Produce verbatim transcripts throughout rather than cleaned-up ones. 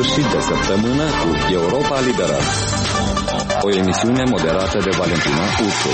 sfârșit de săptămână cu Europa Liberă, o emisiune moderată de Valentina Uțu.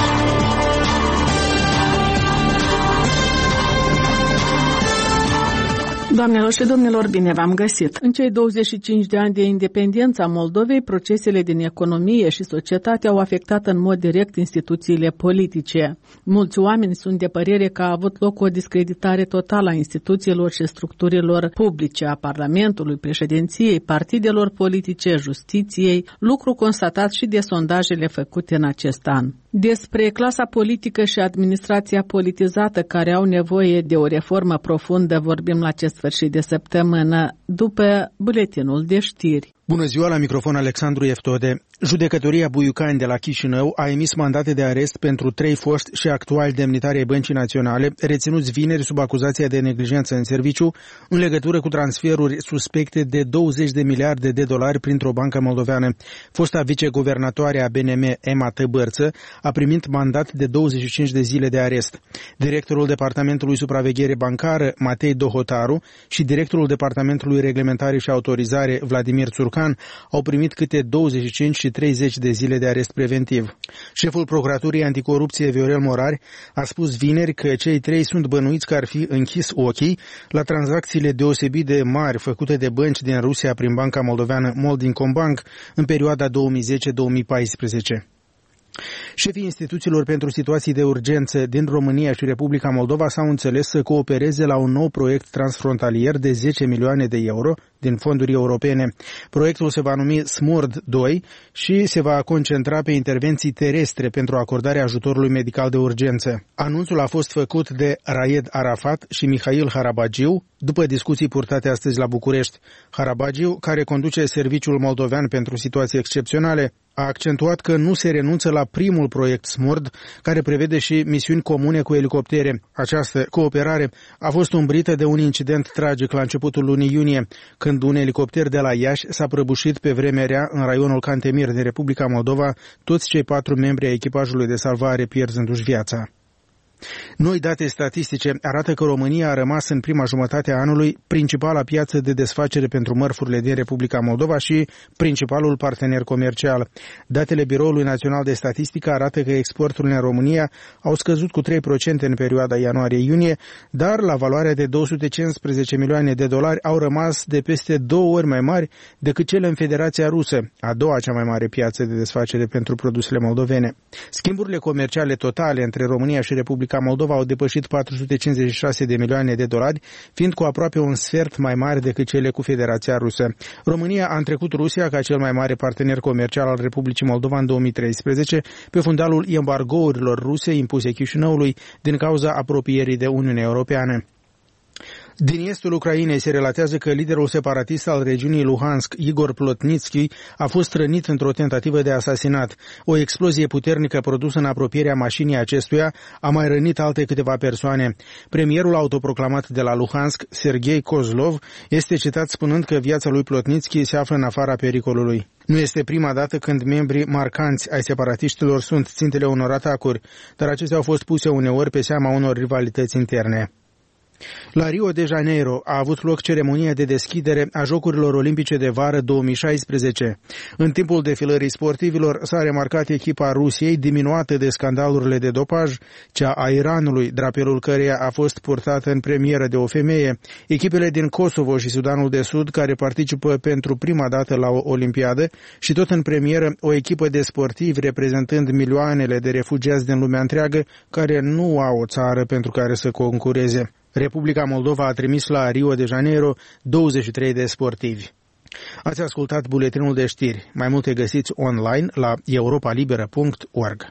Doamnelor și domnilor, bine v-am găsit! În cei douăzeci și cinci de ani de independență a Moldovei, procesele din economie și societate au afectat în mod direct instituțiile politice. Mulți oameni sunt de părere că a avut loc o discreditare totală a instituțiilor și structurilor publice, a Parlamentului, președinției, partidelor politice, justiției, lucru constatat și de sondajele făcute în acest an. Despre clasa politică și administrația politizată care au nevoie de o reformă profundă vorbim la acest sfârșit de săptămână, după buletinul de știri. Bună ziua, la microfon Alexandru Eftode. Judecătoria Buiucani de la Chișinău a emis mandate de arest pentru trei foști și actuali demnitari ai Băncii Naționale, reținuți vineri sub acuzația de neglijență în serviciu, în legătură cu transferuri suspecte de douăzeci de miliarde de dolari printr-o bancă moldoveană. Fosta viceguvernatoare a B N M, Emma Tăbărță, a primit mandat de douăzeci și cinci de zile de arest. Directorul Departamentului Supraveghere Bancară, Matei Dohotaru, și directorul Departamentului Reglementare și Autorizare, Vladimir Țurcan, au primit câte douăzeci și cinci și treizeci de zile de arest preventiv. Șeful Procuraturii Anticorupție, Viorel Morari, a spus vineri că cei trei sunt bănuiți că ar fi închis ochii la tranzacțiile deosebit de mari făcute de bănci din Rusia prin banca moldoveană Moldinkombank în perioada două mii zece două mii paisprezece. Șefii instituțiilor pentru situații de urgență din România și Republica Moldova s-au înțeles să coopereze la un nou proiect transfrontalier de zece milioane de euro din fonduri europene. Proiectul se va numi SMORD doi și se va concentra pe intervenții terestre pentru acordarea ajutorului medical de urgență. Anunțul a fost făcut de Raed Arafat și Mihail Harabagiu după discuții purtate astăzi la București. Harabagiu, care conduce Serviciul Moldovean pentru Situații Excepționale, a accentuat că nu se renunță la primul proiect SMORD, care prevede și misiuni comune cu elicoptere. Această cooperare a fost umbrită de un incident tragic la începutul lunii iunie, când un elicopter de la Iași s-a prăbușit pe vremea rea în raionul Cantemir din Republica Moldova, toți cei patru membri ai echipajului de salvare pierzându-și viața. Noi date statistice arată că România a rămas în prima jumătate a anului principala piață de desfacere pentru mărfurile din Republica Moldova și principalul partener comercial. Datele Biroului Național de Statistică arată că exporturile în România au scăzut cu trei la sută în perioada ianuarie-iunie, dar la valoarea de două sute cincisprezece milioane de dolari au rămas de peste două ori mai mari decât cele în Federația Rusă, a doua cea mai mare piață de desfacere pentru produsele moldovene. Schimburile comerciale totale între România și Republica Moldova au depășit patru sute cincizeci și șase de milioane de dolari, fiind cu aproape un sfert mai mari decât cele cu Federația Rusă. România a întrecut Rusia ca cel mai mare partener comercial al Republicii Moldova în două mii treisprezece, pe fundalul embargourilor ruse impuse Chișinăului din cauza apropierii de Uniunea Europeană. Din estul Ucrainei se relatează că liderul separatist al regiunii Luhansk, Igor Plotnitski, a fost rănit într-o tentativă de asasinat. O explozie puternică produsă în apropierea mașinii acestuia a mai rănit alte câteva persoane. Premierul autoproclamat de la Luhansk, Serghei Kozlov, este citat spunând că viața lui Plotnitski se află în afara pericolului. Nu este prima dată când membrii marcanți ai separatiștilor sunt țintele unor atacuri, dar acestea au fost puse uneori pe seama unor rivalități interne. La Rio de Janeiro a avut loc ceremonia de deschidere a Jocurilor Olimpice de Vară două mii șaisprezece. În timpul defilării sportivilor s-a remarcat echipa Rusiei diminuată de scandalurile de dopaj, cea a Iranului, drapelul căreia a fost purtată în premieră de o femeie, echipele din Kosovo și Sudanul de Sud care participă pentru prima dată la o olimpiadă și tot în premieră o echipă de sportivi reprezentând milioanele de refugiați din lumea întreagă care nu au o țară pentru care să concureze. Republica Moldova a trimis la Rio de Janeiro douăzeci și trei de sportivi. Ați ascultat buletinul de știri. Mai multe găsiți online la europa liberă punct org.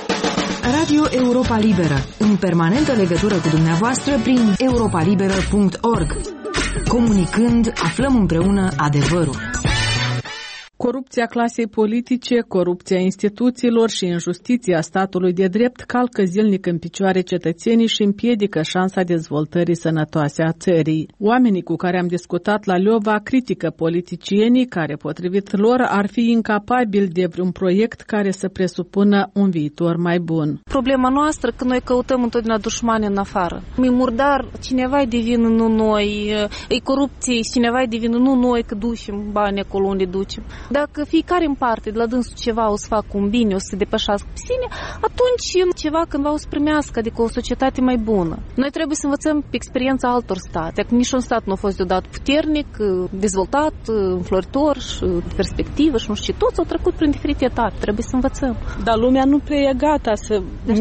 Radio Europa Liberă, în permanentă legătură cu dumneavoastră prin europa liberă punct org. Comunicând, aflăm împreună adevărul. Corupția clasei politice, corupția instituțiilor și injustiția statului de drept calcă zilnic în picioare cetățenii și împiedică șansa dezvoltării sănătoase a țării. Oamenii cu care am discutat la Leova critică politicienii care, potrivit lor, ar fi incapabili de vreun proiect care să presupună un viitor mai bun. Problema noastră că noi căutăm întotdeauna dușmani în afară. E murdar, cineva e de vină, nu noi, e corupție, cineva e de vină, nu noi că ducem bani acolo unde ducem. Dacă fiecare în parte de la dânsul ceva o să facă un bine, o să se depășească pe sine, atunci ceva cândva o să primească, adică o societate mai bună. Noi trebuie să învățăm pe experiența altor state. Dacă niciun stat nu a fost deodată puternic, dezvoltat, înfloritor și perspectivă și nu știu ce, toți au trecut prin diferite etape. Trebuie să învățăm. Dar lumea nu prea e gata să,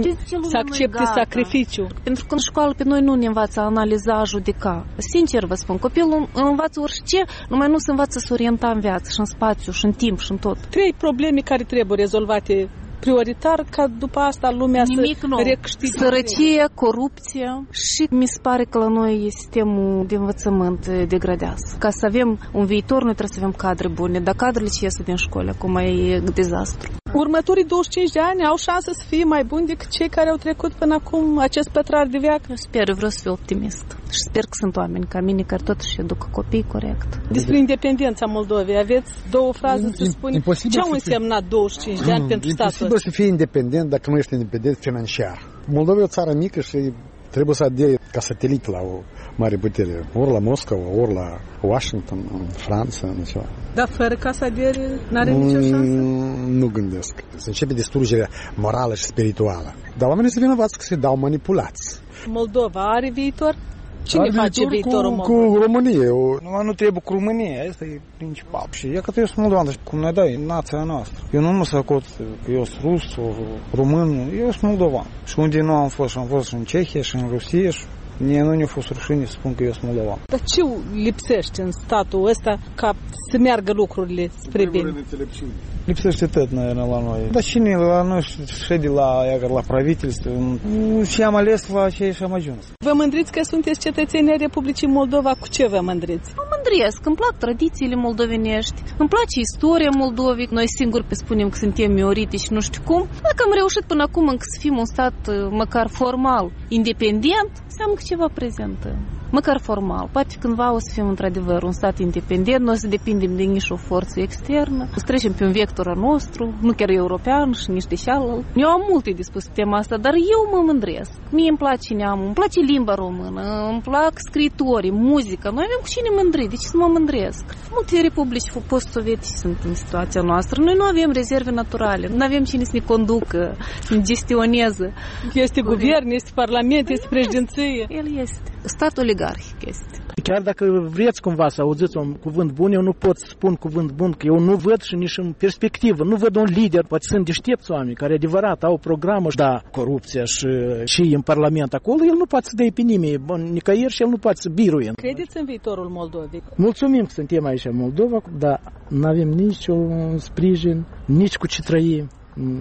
să accepte sacrificiu. Pentru că în școală pe noi nu ne învață a analiza, a judeca. Sincer vă spun, copilul învață orice, numai nu se învață să orienta în viață și în spațiu și în timp și în tot. Trei probleme care trebuie rezolvate prioritar ca după asta lumea Nimic să nou. recâștige. Sărăcie, corupție și mi se pare că la noi sistemul de învățământ degradează. Ca să avem un viitor, noi trebuie să avem cadre bune, dar cadrele ce ies din școală acum e dezastru. Următorii douăzeci și cinci de ani au șansă să fie mai buni decât cei care au trecut până acum acest pătrar de veac? Eu sper, eu vreau să fiu optimist. Și sper că sunt oameni ca mine care totuși educă copii corect. Despre independența Moldovei, aveți două fraze să spuneți ce au însemnat douăzeci și cinci de ani pentru statul ăsta? Imposibil să fii independent dacă nu ești independent financiar. Moldova e o țară mică și trebuie să adere ca satelit la o mare putere. Ori la Moscova, ori la Washington, în Franța, în ceva. Dar fără ca să adere n-are nicio șansă? Nu gândesc. Se începe distrugerea morală și spirituală. Dar oamenii se vinovați că se dau manipulați. Moldova are viitor? Cine are face viitor viitorul cu, Moldovei? cu România. O... Nu, nu trebuie cu România, asta e principal. Și e că eu sunt moldovan, cum ne dai, nația noastră. Eu nu mă săcot că eu sunt rus sau român, eu sunt moldovan. Și unde nu am fost, am fost și în Cehia și în Rusia și mie nu ne-a fost rușine să spun că eu sunt moldovan. Dar ce lipsește în statul ăsta ca să meargă lucrurile spre bine? Lipsește tot la noi. Dar cine la noi șede la, la правительство? Și am ales la ce și am ajuns. Vă mândriți că sunteți cetățenii Republicii Moldova? Cu ce vă mândriți? Mă mândresc, îmi plac tradițiile moldovenești, îmi place istoria Moldovei. Noi singuri pe spunem că suntem miorite și nu știu cum. Dacă am reușit până acum încă să fim un stat măcar formal independent, înseamnă că ceva prezentă. Măcar formal. Poate cândva o să fim într-adevăr un stat independent, noi o să depindem de nici o forță externă, o să trecem pe un vector al nostru, nu chiar european și nici de cealalt. Eu am multe de spus pe tema asta, dar eu mă mândresc. Mie îmi place neamul, îmi place limba română, îmi plac scriitorii, muzica. Noi avem cu cine mândri, de ce să mă mândresc? Multe republici post-sovietice sunt în situația noastră. Noi nu avem rezerve naturale, nu avem cine să ne conducă, să ne gestioneze. Este guvern, este parlament, este președinție. El este. Stat oligarhic este. Chiar dacă vreți cumva să auziți un cuvânt bun, eu nu pot spun cuvânt bun, că eu nu văd și nici în perspectivă, nu văd un lider, poate sunt deștepți oameni care adevărat au programă, da, corupția și, și în Parlament acolo, el nu poate să dea pe nimeni, nicăieri și el nu poate să biruie. Credeți în viitorul Moldovei? Mulțumim că suntem aici în Moldova, dar nu avem niciun sprijin, nici cu ce trăim,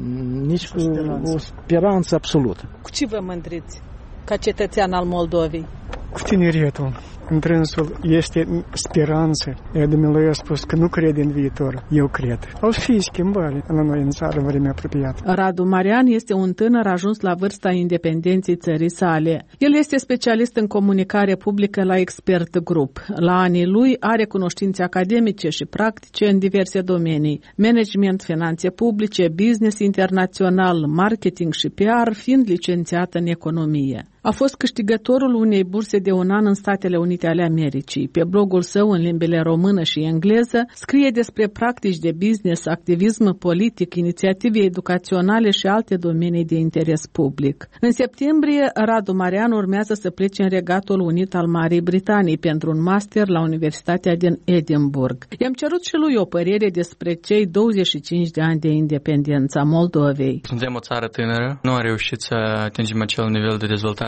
nici cu o speranță absolută. Cu ce vă mândriți ca cetățean al Moldovei? Cu tineretul. Întrânsul este speranță. Dumnezeu a spus că nu crede în viitor. Eu cred. O să fie schimbare la noi în țară în vremea apropiată. Radu Marian este un tânăr ajuns la vârsta independenței țării sale. El este specialist în comunicare publică la Expert Group. La anii lui are cunoștințe academice și practice în diverse domenii. Management, finanțe publice, business internațional, marketing și P R, fiind licențiat în economie. A fost câștigătorul unei burse de un an în Statele Unite ale Americii. Pe blogul său în limbile română și engleză scrie despre practici de business, activism politic, inițiative educaționale și alte domenii de interes public. În septembrie, Radu Marian urmează să plece în Regatul Unit al Marii Britanii pentru un master la Universitatea din Edinburgh. I-am cerut și lui o părere despre cei douăzeci și cinci de ani de independență a Moldovei. Suntem o țară tânără, nu am reușit să atingem acel nivel de dezvoltare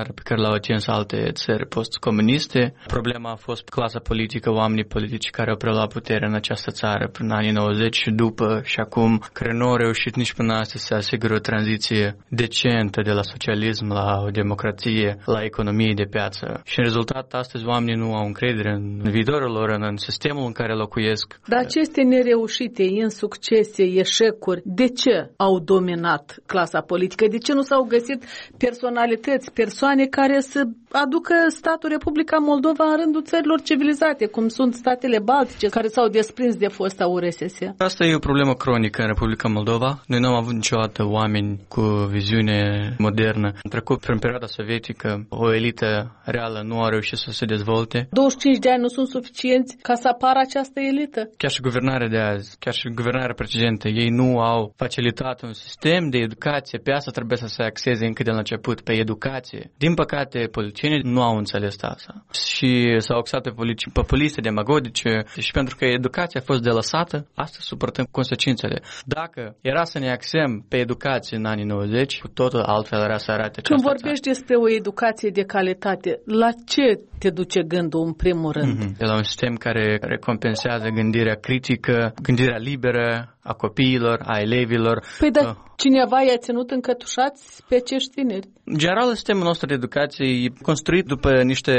țară pe care l-au atins alte țări post-comuniste. Problema a fost clasa politică, oamenii politici care au preluat puterea în această țară prin anii nouăzeci și după și acum, care nu au reușit nici până astăzi să asigure o tranziție decentă de la socialism la o democrație, la economie de piață. Și în rezultat, astăzi oamenii nu au încredere în viitorul lor, în sistemul în care locuiesc. Dar aceste nereușite, insuccese, eșecuri, de ce au dominat clasa politică? De ce nu s-au găsit personalități, persoane care să aducă statul Republica Moldova în rândul țărilor civilizate, cum sunt statele baltice, care s-au desprins de fosta U R S S? Asta e o problemă cronică în Republica Moldova. Noi nu am avut niciodată oameni cu viziune modernă. În trecut, prin perioada sovietică, o elită reală nu a reușit să se dezvolte. douăzeci și cinci de ani nu sunt suficienți ca să apară această elită? Chiar și guvernarea de azi, chiar și guvernarea precedentă, ei nu au facilitat un sistem de educație. Pe asta trebuie să se axeze încă de la început, pe educație. Din păcate, politicienii nu au înțeles asta. Și s-au axat pe politici populiste, demagogice, și pentru că educația a fost delăsată, astăzi suportăm consecințele. Dacă era să ne axăm pe educație în anii nouăzeci, cu totul altfel era să arate această Când vorbești țară. despre o educație de calitate, la ce te duce gândul în primul rând? Mm-hmm. De la un sistem care recompensează gândirea critică, gândirea liberă a copiilor, a elevilor. Păi, dar uh. cineva i-a ținut încătușați pe acești tineri? În general, sistemul nostru de educație e construit după niște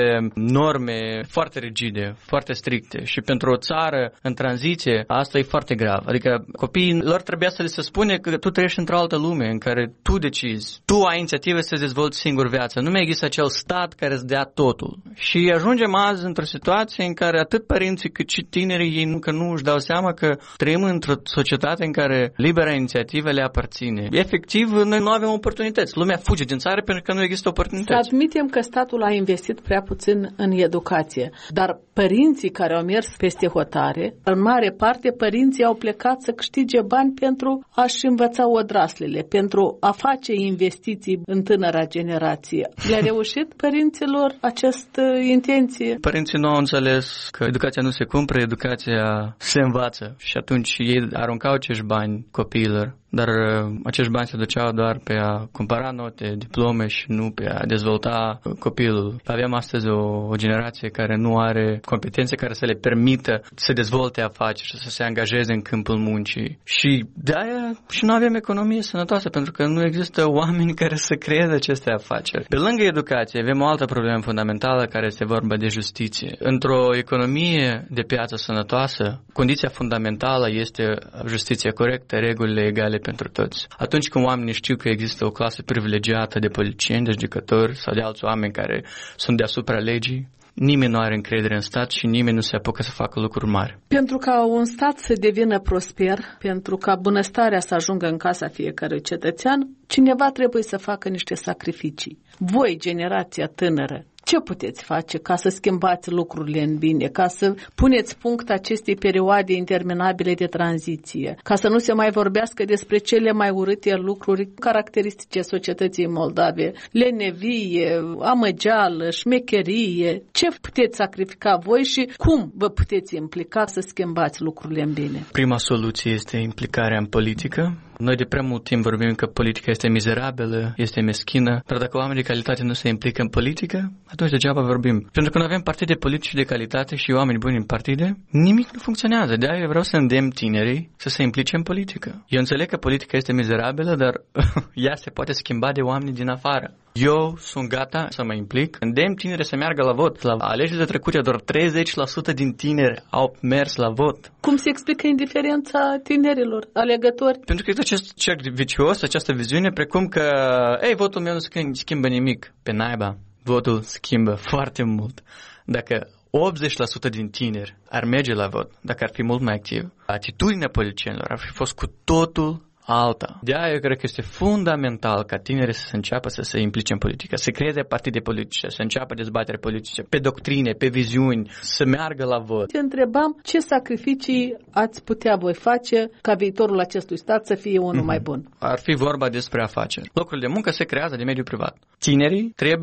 norme foarte rigide, foarte stricte și pentru o țară în tranziție, asta e foarte grav. Adică copiii lor trebuia să le se spune că tu trăiești într-o altă lume în care tu decizi, tu ai inițiativă să dezvolți singur viața. Nu mai există acel stat care îți dea totul. Și ajungem azi într-o situație în care atât părinții cât și tinerii ei încă nu își dau seama că trăim într-o societate în care libera inițiativă le aparține. Efectiv, noi nu avem oportunități. Lumea fuge din țară pentru că nu există oportunități. Să admitem că statul a investit prea puțin în educație, dar părinții care au mers peste hotare, în mare parte părinții au plecat să câștige bani pentru a-și învăța odraslele, pentru a face investiții în tânăra generație. Le-a reușit părinților această intenție? Părinții nu au înțeles că educația nu se cumpără, educația se învață și atunci ei aruncau acești bani copiilor. Dar uh, acești bani se duceau doar pe a cumpăra note, diplome și nu pe a dezvolta copilul. Avem astăzi o, o generație care nu are competențe care să le permită să dezvolte afaceri și să se angajeze în câmpul muncii. Și de-aia și nu avem economie sănătoasă, pentru că nu există oameni care să creeze aceste afaceri. Pe lângă educație avem o altă problemă fundamentală care este vorba de justiție. Într-o economie de piață sănătoasă, condiția fundamentală este justiția corectă, regulile egale pentru toți. Atunci când oamenii știu că există o clasă privilegiată de politicieni, de judecători sau de alți oameni care sunt deasupra legii, nimeni nu are încredere în stat și nimeni nu se apucă să facă lucruri mari. Pentru ca un stat să devină prosper, pentru ca bunăstarea să ajungă în casa fiecărui cetățean, cineva trebuie să facă niște sacrificii. Voi, generația tânără, ce puteți face ca să schimbați lucrurile în bine, ca să puneți punct acestei perioade interminabile de tranziție, ca să nu se mai vorbească despre cele mai urâte lucruri caracteristice societății moldave, lenevie, amăgeală, șmecherie? Ce puteți sacrifica voi și cum vă puteți implica să schimbați lucrurile în bine? Prima soluție este implicarea în politică. Noi de prea mult timp vorbim că politica este mizerabilă, este meschină, dar dacă oamenii de calitate nu se implică în politică, atunci degeaba vorbim. Pentru că nu avem partide politice de calitate și oameni buni în partide, nimic nu funcționează. De-aia vreau să îndemn tinerii să se implice în politică. Eu înțeleg că politica este mizerabilă, dar ea se poate schimba de oameni din afară. Eu sunt gata să mă implic. Îndemn tinerii să meargă la vot. La alegerile trecute, doar treizeci la sută din tineri au mers la vot. Cum se explică indiferența tinerilor alegători? Pentru că este acest cerc vicios, această viziune, precum că, ei, votul meu nu schimbă nimic. Pe naiba, votul schimbă foarte mult. Dacă optzeci la sută din tineri ar merge la vot, dacă ar fi mult mai activ, atitudinea politicienilor ar fi fost cu totul alta. De-aia eu cred că este fundamental ca tinerii să se înceapă să se implice în politică, să creeze partide politice, să înceapă dezbatere politice, pe doctrine, pe viziuni, să meargă la vot. Te întrebam ce sacrificii ați putea voi face ca viitorul acestui stat să fie unul mm-hmm. mai bun. Ar fi vorba despre afaceri. Locurile de muncă se creează de mediul privat. Tinerii trebuie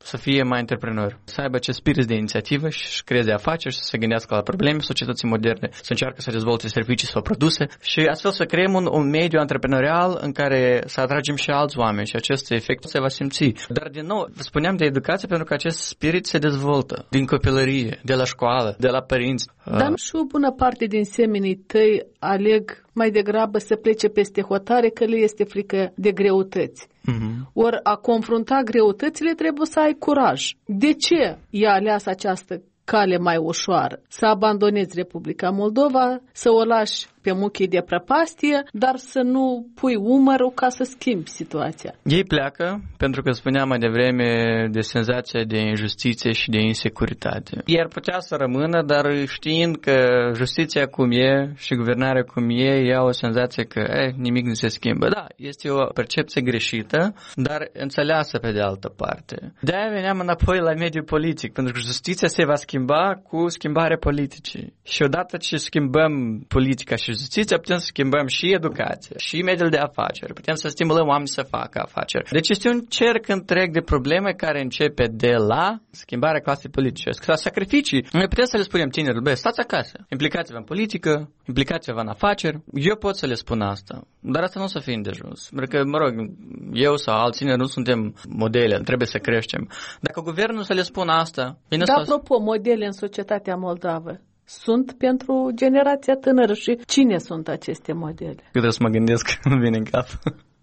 să fie mai antreprenori, să aibă acest spirit de inițiativă și să creeze afaceri, să se gândească la probleme societății moderne, să încearcă să dezvolte servicii sau produse și astfel să creăm un, un mediu antreprenorial în care să atragem și alți oameni și acest efect se va simți. Dar din nou, spuneam de educație pentru că acest spirit se dezvoltă din copilărie, de la școală, de la părinți. Dar și o bună parte din semenii tăi aleg mai degrabă să plece peste hotare că le este frică de greutăți. Mm-hmm. Ori a confrunta greutățile trebuie să ai curaj. De ce i-a ales această cale mai ușoară? Să abandonezi Republica Moldova, să o lași pe muchii de prăpastie, dar să nu pui umărul ca să schimbi situația. Ei pleacă pentru că spuneam mai devreme de senzația de injustiție și de insecuritate. Ei ar putea să rămână, dar știind că justiția cum e și guvernarea cum e, ei au o senzație că eh, nimic nu se schimbă. Da, este o percepție greșită, dar înțeleasă pe de altă parte. De-aia veneam înapoi la mediul politic, pentru că justiția se va schimba cu schimbarea politicii. Și odată ce schimbăm politica și justiția, putem să schimbăm și educația, și mediul de afaceri. Putem să stimulăm oamenii să facă afaceri. Deci este un cerc întreg de probleme care începe de la schimbarea clasei politice. Sacrificii. Noi putem să le spunem tinerilor, bă, stați acasă, implicați-vă în politică, implicați-vă în afaceri. Eu pot să le spun asta, dar asta nu o să fie de jos. Pentru că, mă rog, eu sau alți tineri nu suntem modele, trebuie să creștem. Dacă guvernul să le spună asta... Da, apropo, modele în societatea moldavă sunt pentru generația tânără și cine sunt aceste modele? Eu trebuie să mă gândesc, nu vine în cap.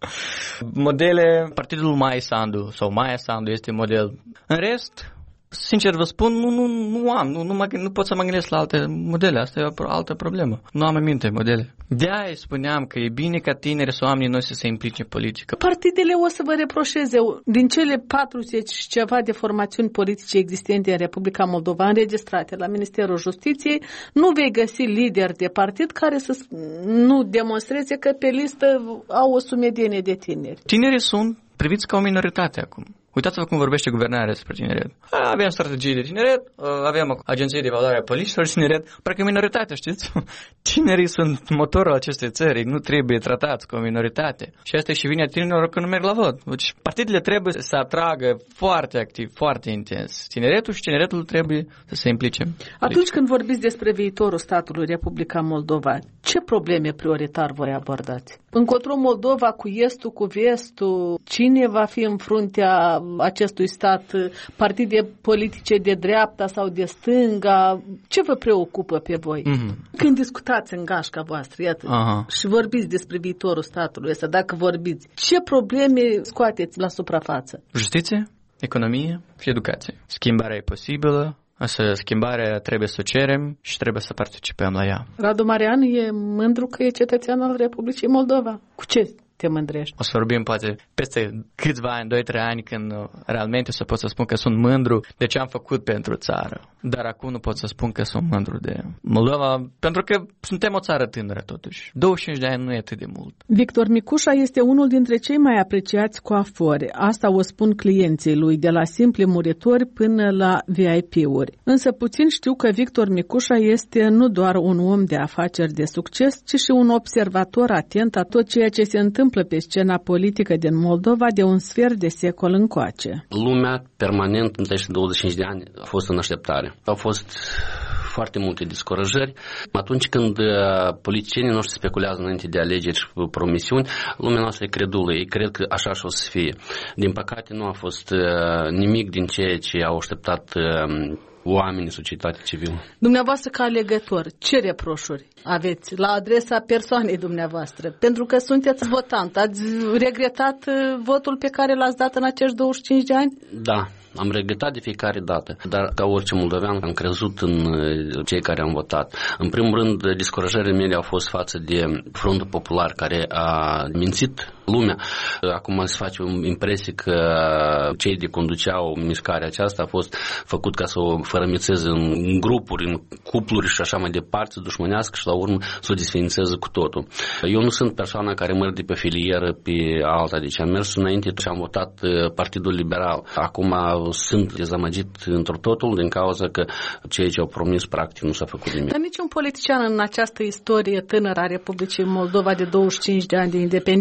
Modele, partidul Maia Sandu sau Maia Sandu este model. În rest, sincer vă spun, nu, nu, nu am, nu, nu, mă, nu pot să mă gândesc la alte modele, asta e o altă problemă. Nu am în minte modele. De-aia spuneam că e bine ca tineri sau oamenii noi să se implice în politică. Partidele o să vă reproșeze, din cele patruzeci și ceva de formațiuni politice existente în Republica Moldova, înregistrate la Ministerul Justiției, nu vei găsi lideri de partid care să nu demonstreze că pe listă au o sumedenie de tineri. Tinerii sunt priviți ca o minoritate acum. Uitați-vă cum vorbește guvernarea despre tineret. Avem strategii de tineret, avem agenții de evaluare a politicilor de tineret, parcă minoritatea, știți? Tinerii sunt motorul acestei țări, nu trebuie tratați ca o minoritate. Și asta e și vine tinerilor că nu merg la vot. Deci partidele trebuie să atragă foarte activ, foarte intens tineretul și tineretul trebuie să se implice. Atunci când vorbiți despre viitorul statului Republica Moldova, ce probleme prioritar voi abordați? Încotro Moldova cu estul, cu vestul, cine va fi în fruntea acestui stat, partide politice de dreapta sau de stânga, ce vă preocupă pe voi? Mm-hmm. Când discutați în gașca voastră, iată, Aha. și vorbiți despre viitorul statului ăsta, dacă vorbiți, ce probleme scoateți la suprafață? Justiție, economie și educație. Schimbarea e posibilă, însă schimbarea trebuie să o cerem și trebuie să participăm la ea. Radu Marian e mândru că e cetățean al Republicii Moldova. Cu ce te mândrești? O să vorbim poate peste câțiva ani, doi trei ani, când realmente o să pot să spun că sunt mândru de ce am făcut pentru țară. Dar acum nu pot să spun că sunt mândru de Moldova, pentru că suntem o țară tânără totuși. douăzeci și cinci de ani nu e atât de mult. Victor Micușa este unul dintre cei mai apreciați coafori. Asta o spun clienții lui, de la simple muritori până la V I P-uri. Însă puțin știu că Victor Micușa este nu doar un om de afaceri de succes, ci și un observator atent a tot ceea ce se întâmplă pe scena politică din Moldova de un sfert de secol încoace. Lumea permanent în aceste douăzeci și cinci de ani a fost în așteptare. Au fost foarte multe descurajări. Atunci când politicienii noștri speculează înainte de alegeri și promisiuni, lumea noastră e credulă. Ei cred că așa și o să fie. Din păcate nu a fost nimic din ceea ce au așteptat oamenii, societatea civilă. Dumneavoastră ca alegător, ce reproșuri aveți la adresa persoanei dumneavoastră? Pentru că sunteți votant. Ați regretat votul pe care l-ați dat în acești douăzeci și cinci de ani? Da. Am regretat de fiecare dată, dar ca orice moldovean am crezut în cei care am votat. În primul rând, descurajările mele au fost față de Frontul Popular, care a mințit lumea. Acum se face o impresie că cei de conduceau mișcarea aceasta a fost făcut ca să o fărămițeze în grupuri, în cupluri și așa mai departe, să dușmănească și la urmă să o desființeze cu totul. Eu nu sunt persoana care merg de pe filieră pe alta, deci am mers înainte și am votat Partidul Liberal. Acum sunt dezamăgit într totul din cauza că ceea ce au promis practic nu s-a făcut nimic. Dar niciun politician în această istorie tânără a Republicii Moldova de douăzeci și cinci de ani de independență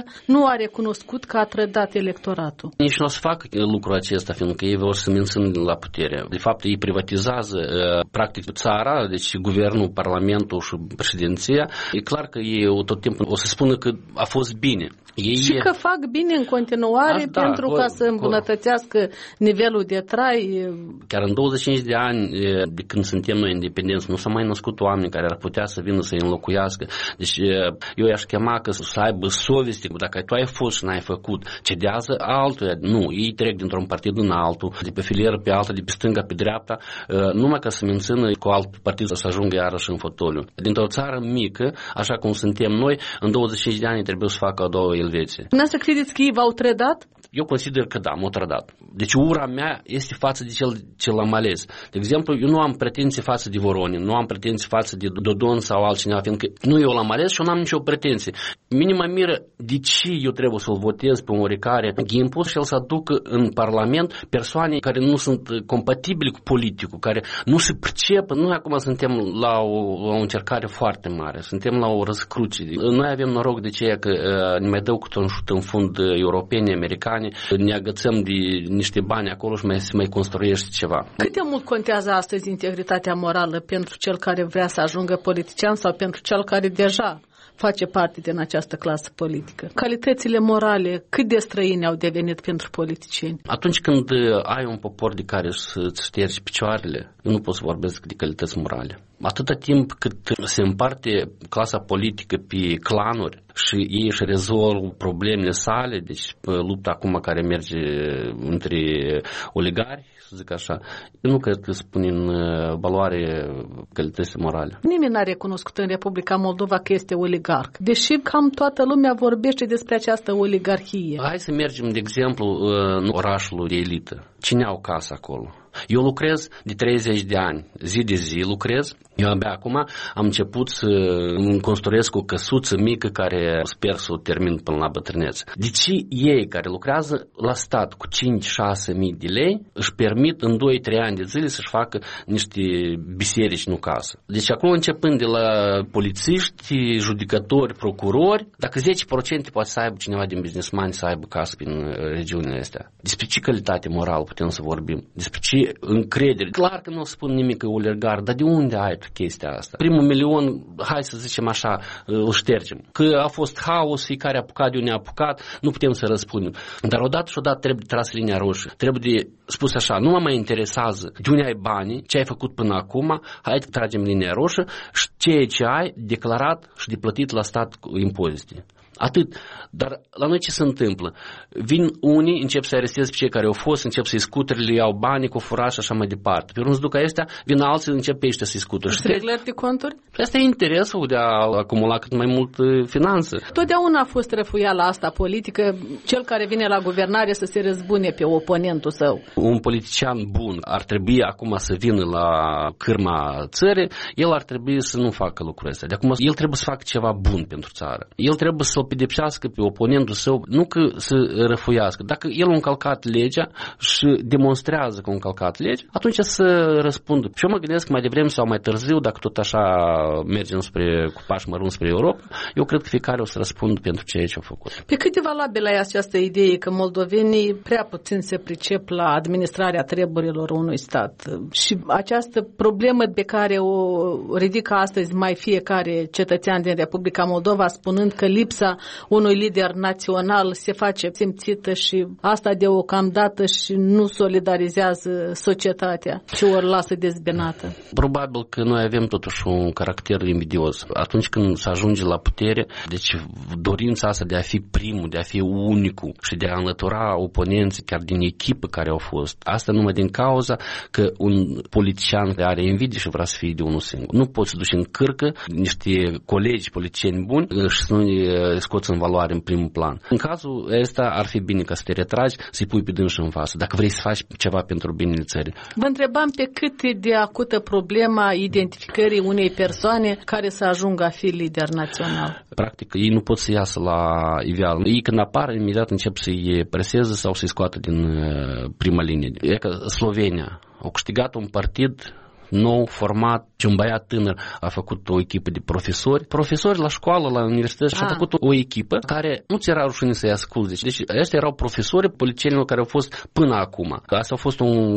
nu a recunoscut că a trădat electoratul. Nici nu o să facă lucrul acesta, fiindcă ei vor să mențină la putere. De fapt, ei privatizează practic țara, deci guvernul, parlamentul și președinția. E clar că ei tot timpul o să spună că a fost bine. Ei și că fac bine în continuare Aș, pentru da, ca să îmbunătățească nivelul de trai. Chiar în douăzeci și cinci de ani de când suntem noi independenți, nu s-au mai născut oameni care ar putea să vină să-i înlocuiască. Deci eu i-aș chema că să aibă soveste, dacă tu ai fost și n-ai făcut, cedează altuia. Nu, ei trec dintr-un partid în altul, de pe filieră pe alta, de pe stânga pe dreapta, numai ca să mențină cu alt partid să ajungă iarăși în fotoliu. Dintr-o țară mică, așa cum suntem noi, în douăzeci și cinci de ani trebuie să facă a doua Elveție. Dumneavoastră credeți că ei v-au trădat? Eu consider că da, m-au trădat. Deci ura mea este față de cel ce l-am ales. De exemplu, eu nu am pretenții față de Voronin, nu am pretenții față de Dodon sau altcineva, fiindcă nu eu l-am ales și eu n-am nicio pretenție. Minim mă miră de ce eu trebuie să-l votez pe un oricare Gimpu și el să aducă în Parlament persoane care nu sunt compatibile cu politicul, care nu se pricepă. Noi acum suntem la o, la o încercare foarte mare, suntem la o răscruce. Noi avem noroc de ceea că uh, ne mai dau câte un șut în fund europeni, americani, ne agățăm de niște bani acolo și mai, se mai construiește ceva. Cât de mult contează astăzi integritatea morală pentru cel care vrea să ajungă politician sau pentru cel care deja face parte din această clasă politică? Calitățile morale, cât de străine au devenit pentru politicieni? Atunci când ai un popor de care să-ți ștergi picioarele, eu nu pot să vorbesc de calități morale. Atâta timp cât se împarte clasa politică pe clanuri și ei își rezolvă problemele sale, deci lupta acum care merge între oligari, să zic așa, eu nu cred că spune în valoare calități morale. Nimeni n-a recunoscut în Republica Moldova că este oligarh, deși cam toată lumea vorbește despre această oligarhie. Hai să mergem, de exemplu, în orașul de elită. Cine au casă acolo? Eu lucrez de treizeci de ani, zi de zi lucrez. Eu abia acum am început să îmi construiesc o căsuță mică care sper să o termin până la bătrânețe. Deci ei care lucrează la stat cu cinci șase mii de lei își permit în doi trei ani de zile să-și facă niște biserici, nu casă. Deci acolo începând de la polițiști, judecători, procurori, dacă zece la sută poate să aibă cineva din businessmani să aibă casă prin regiunile astea. Despre ce calitate morală putem să vorbim? Despre ce încredere? Clar că nu o să spun nimic că oligar, dar de unde ai tu chestia asta? Primul milion, hai să zicem așa, îl ștergem. Că a fost haos, fiecare a apucat de unde a apucat, nu putem să răspundem. Dar odată și odată trebuie tras linia roșie. Trebuie de spus așa, nu mă mai interesează de unde ai banii, ce ai făcut până acum, hai să tragem linia roșie și ceea ce ai declarat și de plătit la stat cu impozite. Atât. Dar la noi ce se întâmplă? Vin unii, încep să aresteze pe cei care au fost, încep să-i scutere, le iau banii cu furaj și așa mai departe. Pe urmă se duc astea, vin alții, încep pe ăștia să-i scutere. Reglări de conturi? Asta e interesul de a acumula cât mai mult finanță. Totdeauna a fost răfuiala asta politică, cel care vine la guvernare să se răzbune pe oponentul său. Un politician bun ar trebui acum să vină la cârma țării, el ar trebui să nu facă lucrurile astea. De acum el trebuie să facă ceva bun pentru țară. El trebuie să pedepsească pe oponentul său, nu că să răfuiască. Dacă el a încălcat legea și demonstrează că a încălcat legea, atunci să răspundă. Și eu mă gândesc mai devreme sau mai târziu, dacă tot așa mergem spre, cu pași mărunți spre Europa, eu cred că fiecare o să răspundă pentru ceea ce a făcut. Pe cât de valabilă e această idee că moldovenii prea puțin se pricep la administrarea treburilor unui stat? Și această problemă pe care o ridică astăzi mai fiecare cetățean din Republica Moldova, spunând că lipsa unui lider național se face simțită și asta deocamdată și nu solidarizează societatea, ci ori lasă dezbinată. Probabil că noi avem totuși un caracter invidios. Atunci când se ajunge la putere, deci dorința asta de a fi primul, de a fi unicul și de a înlătura oponenții chiar din echipă care au fost, asta numai din cauza că un politician are invidie și vrea să fie de unul singur. Nu poți să duci în cârcă niște colegi politicieni buni și să nu scoți în valoare în primul plan. În cazul ăsta ar fi bine ca să te retragi, să-i pui pe dânsul în față, dacă vrei să faci ceva pentru binele țării. Vă întrebam pe cât de acută problema identificării unei persoane care să ajungă a fi lider național. Practic, ei nu pot să iasă la iveală. Ei când apar, imediat încep să-i preseze sau să-i scoată din prima linie. E că Slovenia au câștigat un partid nou, format, și un băiat tânăr a făcut o echipă de profesori. Profesori la școală, la universitate și a făcut o echipă care nu ți era rușine să-i asculți. Deci ăștia erau profesori politicienilor care au fost până acum. Asta a fost un,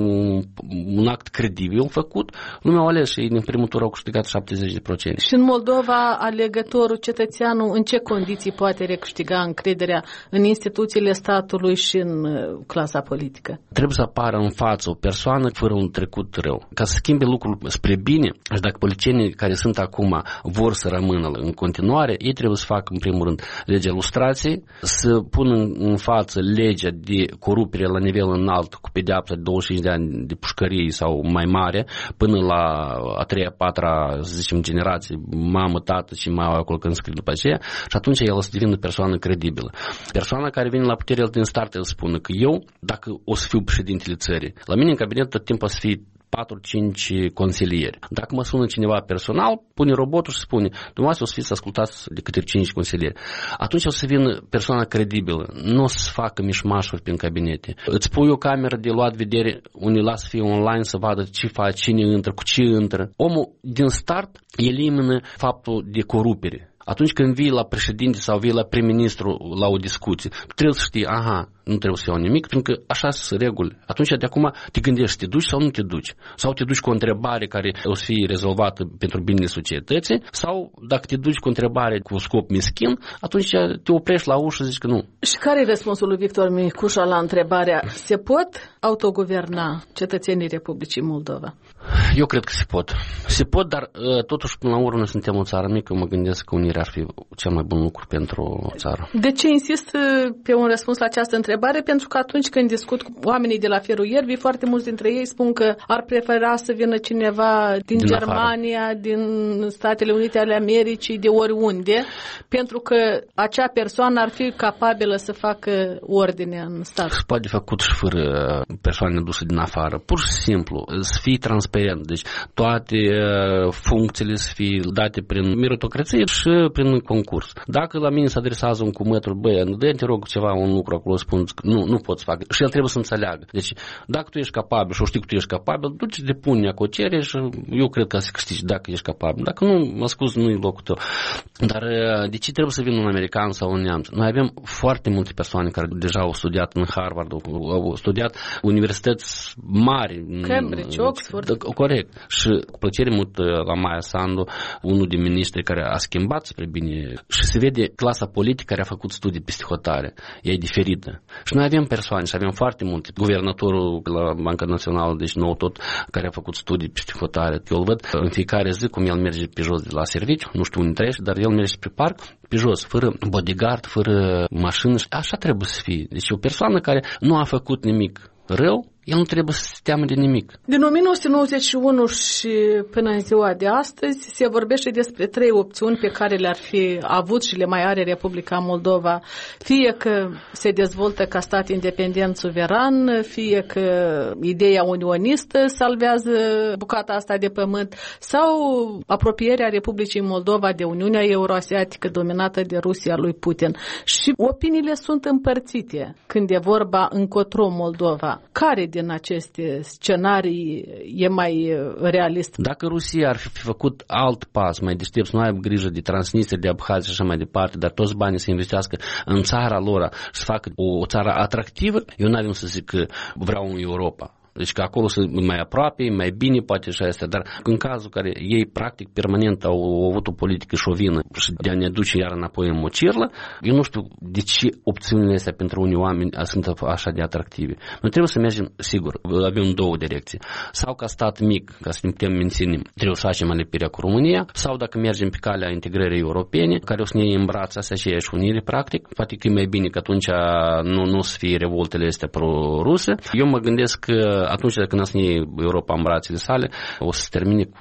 un act credibil făcut. Lumea au ales și din primul tur au câștigat șaptezeci la sută. Și în Moldova, alegătorul, cetățeanul, în ce condiții poate recâștiga încrederea în instituțiile statului și în clasa politică? Trebuie să apară în față o persoană fără un trecut rău. Ca să schimbe lucrul spre bine, și dacă politicienii care sunt acum vor să rămână în continuare, ei trebuie să facă în primul rând legea lustrației, să pună în față legea de corupere la nivel înalt cu pedeapsa de douăzeci și cinci de ani de pușcărie sau mai mare, până la a treia, patra, să zicem, generație, mamă, tată și mai acolo când scrie după aceea, și atunci el să devină persoană credibilă. Persoana care vine la putere, el din start el spune că eu, dacă o să fiu președintele țării, la mine în cabinet tot timpul o să fie patru cinci consilieri. Dacă mă sună cineva personal, pune robotul și spune, dumneavoastră o să fiți ascultați de câte cinci consilieri. Atunci o să vină persoana credibilă, nu o să facă mișmașuri prin cabinete. Îți pui o cameră de luat vedere, unii lasă fie online să vadă ce face, cine intră, cu ce intră. Omul din start elimină faptul de corupere. Atunci când vii la președinte sau vii la prim-ministru la o discuție, tu trebuie să știi, aha, nu trebuie să iau nimic, pentru că așa sunt reguli. Atunci de acum te gândești, te duci sau nu te duci? Sau te duci cu o întrebare care o să fie rezolvată pentru binele societății, sau dacă te duci cu o întrebare cu scop mischin, atunci te oprești la ușă și zici că nu. Și care e răspunsul lui Victor Micușa la întrebarea, se pot autoguverna cetățenii Republicii Moldova? Eu cred că se pot. Se pot, dar totuși până la urmă suntem o țară mică, eu mă gândesc că unirea ar fi cel mai bun lucru pentru țară. De ce insist pe un răspuns la această întrebare? Pentru că atunci când discut cu oamenii de la Fierul Ierbii, foarte mulți dintre ei spun că ar prefera să vină cineva din, din Germania, afară, din Statele Unite ale Americii, de oriunde, pentru că acea persoană ar fi capabilă să facă ordine în stat. Și poate făcut și fără persoane duse din afară. Pur și simplu, să fii transparent. Deci toate funcțiile să fie date prin meritocrație și prin concurs. Dacă la mine se adresează un cumător, băi, dă te rog ceva, un lucru acolo, spun că nu, nu pot să fac. Și el trebuie să înțeleagă. Deci, dacă tu ești capabil și o știi că tu ești capabil, du-te, depune acolo cerere și eu cred că să câștigi dacă ești capabil. Dacă nu, mă scuz, nu e locul tău. Dar de ce trebuie să vină un american sau un neamț? Noi avem foarte multe persoane care deja au studiat în Harvard, au studiat universități mari. Cambridge, Oxford. Corect. Și cu plăcere mult la Maia Sandu, unul din miniștri care a schimbat spre bine și se vede clasa politică care a făcut studii peste hotare. Ea e diferită. Și noi avem persoane și avem foarte multe. Guvernatorul la Banca Națională, deci nou tot, care a făcut studii peste hotare. Eu îl văd în fiecare zi cum el merge pe jos de la serviciu, nu știu unde trăiește, dar el merge pe parc, pe jos, fără bodyguard, fără mașină. Așa trebuie să fie. Deci o persoană care nu a făcut nimic rău, el nu trebuie să se teamă de nimic. Din o mie nouă sute nouăzeci și unu și până în ziua de astăzi se vorbește despre trei opțiuni pe care le-ar fi avut și le mai are Republica Moldova. Fie că se dezvoltă ca stat independent suveran, fie că ideea unionistă salvează bucata asta de pământ, sau apropierea Republicii Moldova de Uniunea Euroasiatică dominată de Rusia lui Putin. Și opiniile sunt împărțite când e vorba încotro Moldova. Care din aceste scenarii e mai realist? Dacă Rusia ar fi făcut alt pas, mai deștept, să nu aibă grijă de Transnistria, de Abhazia și așa mai departe, dar toți banii să investească în țara lor și să facă o, o țară atractivă, eu n-avem să zic că vreau în Europa. Deci că acolo sunt mai aproape, mai bine, poate și astea, dar în cazul care ei practic permanent au avut o politică șovină și de a ne duce iar înapoi în mocirlă, eu nu știu de ce opțiunile astea pentru unii oameni sunt așa de atractive. Noi trebuie să mergem, sigur, avem două direcții. Sau ca stat mic, ca să ne putem menține, trebuie să facem alipirea cu România, sau dacă mergem pe calea integrării europene, care o să ne îmbrațe astea și ești unire, practic, poate că e mai bine că atunci nu, nu o să fie revoltele astea pro-ruse. Eu mă gândesc că atunci când să ne Europa în brațele sale, o să se termine cu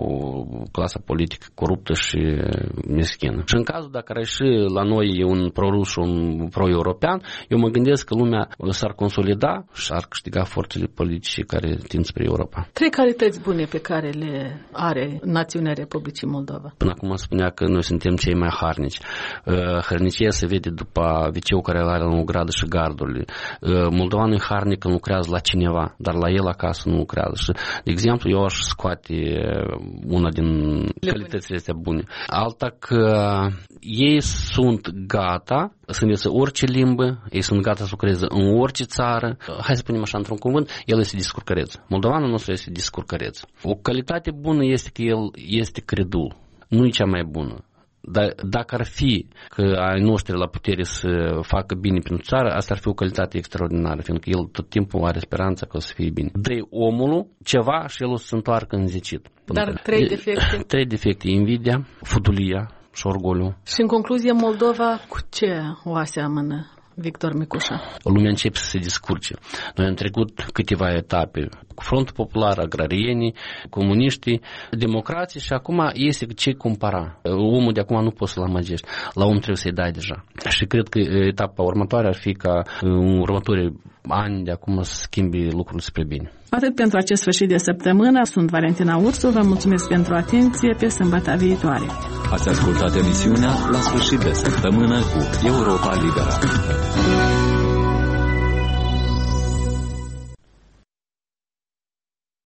clasa politică coruptă și meschină. Și în cazul dacă ar ieși la noi un pro-rus și un pro-european, eu mă gândesc că lumea s-ar consolida și ar câștiga forțele politice care tind spre Europa. Trei calități bune pe care le are națiunea Republicii Moldova. Până acum spunea că noi suntem cei mai harnici. Hărnicia se vede după viceu care are în o gradă și gardurile. Moldovanul e harnic când lucrează la cineva, dar dar la el acasă nu lucrează. Și, de exemplu, eu aș scoate una din calitățile astea bune. Alta că ei sunt gata să învețe orice limbă, ei sunt gata să lucreze în orice țară. Hai să spunem așa într-un cuvânt, el este discurcăreț. Moldovanul nostru este discurcăreț. O calitate bună este că el este credul. Nu e cea mai bună. Dar dacă ar fi că ai noștri la putere să facă bine pentru țară, asta ar fi o calitate extraordinară, fiindcă el tot timpul are speranța că o să fie bine. Dă-i omul ceva și el o să se întoarcă înzicit. Dar trei defecte. Trei defecte, invidia, fudulia și orgoliu. Și în concluzie, Moldova cu ce o aseamănă Victor Micușa? Lumea începe să se descurce. Noi am trecut câteva etape cu Frontul Popular, agrarienii, comuniștii, democrații și acum este ce compara. Omul de acum nu poți să-l amăgești. La om trebuie să-i dai deja. Și cred că etapa următoare ar fi ca în următorii ani de acum să schimbi lucrurile spre bine. Atât pentru acest sfârșit de săptămână. Sunt Valentina Ursu. Vă mulțumesc pentru atenție. Pe sâmbătă viitoare. Ați ascultat emisiunea La sfârșit de săptămână cu Europa Liberă.